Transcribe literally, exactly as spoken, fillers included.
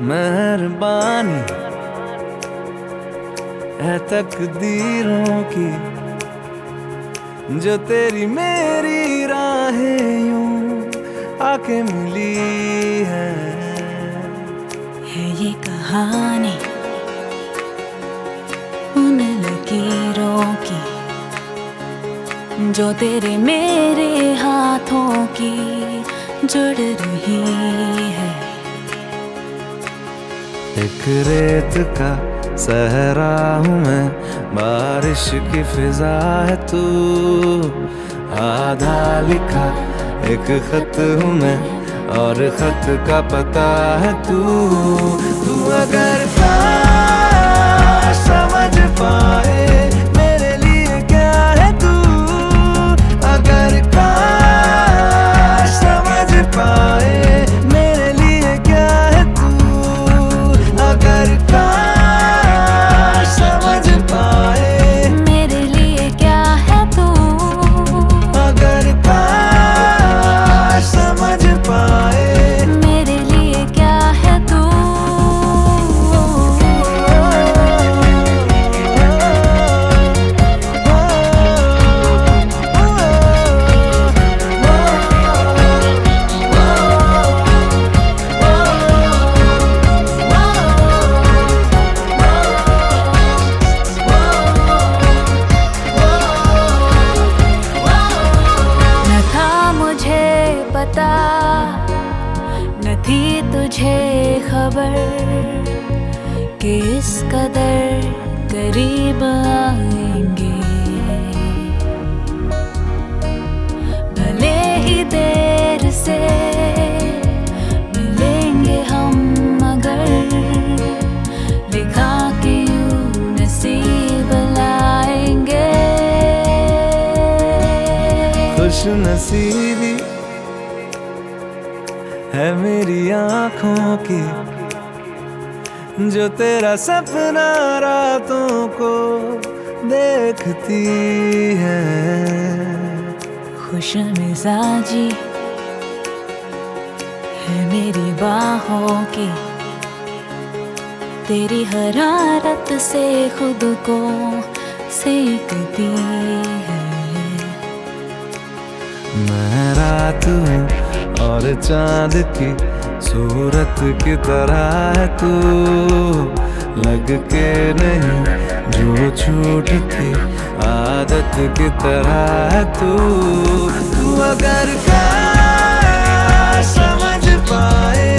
मेहरबानी है तकदीरों की, जो तेरी मेरी राहें यूं आके मिली है। है ये कहानी उन लकीरों की, जो तेरे मेरे हाथों की जुड़ रही है। एक रेत का सहरा हूँ मैं, बारिश की फिजा है तू, आधा लिखा एक खत हूँ मैं, और खत का पता है तू। तू अगर काश समझ पाए मेरे लिए क्या है तू, अगर काश समझ पाए मेरे लिए क्या है तू, अगर काश समझ पाए मेरे लिए क्या है तू, अगर काश समझ पाए मेरे लिए क्या है तू। न था मुझे पता, न थी तुझे खबर कि इस कदर करीब आएंगे। भले ही देर से मिलेंगे हम, मगर लिखा कि यूं नसीब लाएंगे। खुश नसीबी है मेरी आँखों की, जो तेरा सपना रातों को देखती है। खुश मिजाजी है मेरी बाहों की, तेरी हरारत से खुद को सेकती है। मैं रात हूँ और चांद की सूरत की तरह है तू, लग के नहीं जो छूट थी आदत की तरह है तू। तू अगर काश समझ पाए